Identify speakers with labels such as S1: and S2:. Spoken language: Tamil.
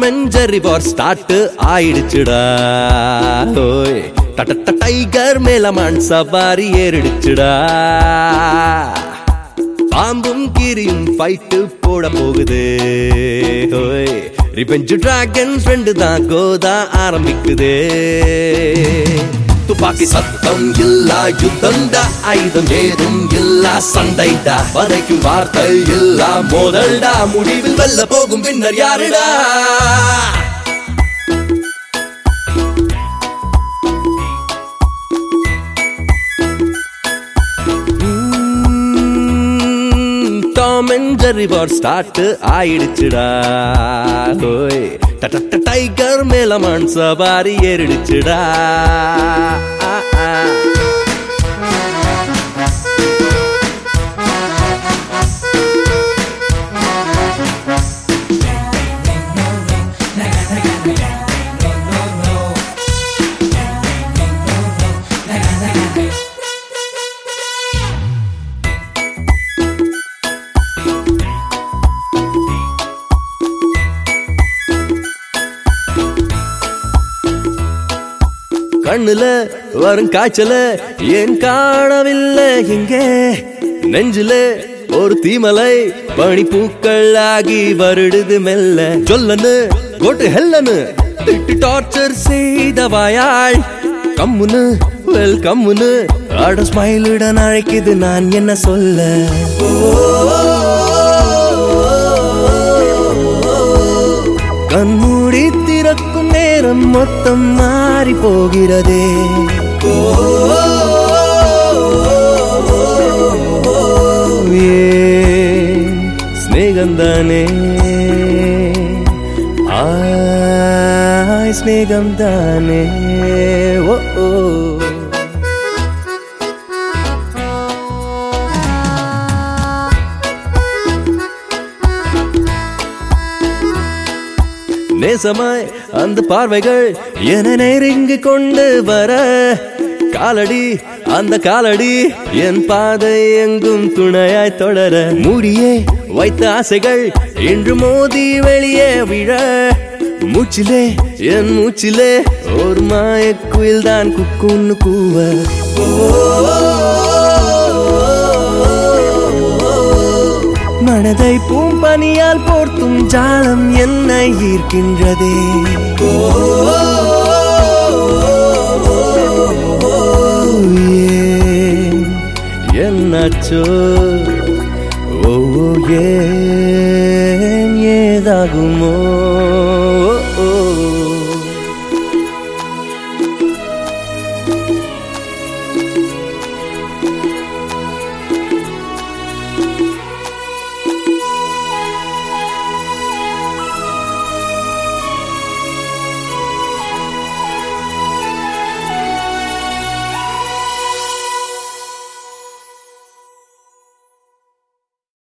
S1: and Jerry war start ஆயிடுச்சுடா ஓய் டட்ட டைகர் மேல மான் சவாரி ஏறிடுச்சுடா பாம்பும் கீரியும் ஃபைட் போட போகுது ஓய் ரிவெஞ்ச் டிராகன்ஸ் ரெண்டு தான் கோதா ஆரம்பிக்குது துப்பாக்கி சத்தம் இல்லா யுத்தம்டா ஆயுதம் ஏதும் இல்லா சண்டைடா வதைக்கும் வார்த்தை இல்லா மோதல்டா முடிவில் வெல்ல போகும் வின்னர் யாருடா Tom and Jerry war start ஆயிடுச்சுடா ஓய் டட்ட டைகர் மேல மான் சவாரி ஏறிடுச்சுடா கண்ணுல வரும் காய்ச்சல ஏன் காணவில்லை எங்கே நெஞ்சில ஒரு தீமலை பனிப்பூக்கள் ஆகி வருடுது மெல்ல சொல்லனு கோட்டு ஹெல்லனு திட்டு டார்ச்சர் செய்த வாயாள் கம்முனு வெல் கம்முனு ஆட ஸ்மைலுடன் அழைக்குது நான் என்ன சொல்ல கண்மூடி திறக்கும் நேரம் மொத்தம் மாறி போகிறதே ஸ்நேகம்தானே ஸ்நேகம்தானே ஓ நேசமாய் அந்த பார்வைகள் என நெருங்கி கொண்டு வர காலடி அந்த காலடி என் பாதை எங்கும் துணையாய் தொடர மூடியே வைத்த ஆசைகள் இன்று மோதி வெளியே விழ மூச்சிலே என் மூச்சிலே ஒரு மாயக்குயில் தான் குக்குன்னு கூவ மனதை பூம்பனியால் போர்த்தும் ஜாலம் என்னை ஈர்க்கின்றதே என்னாச்சோ ஏதாகுமோ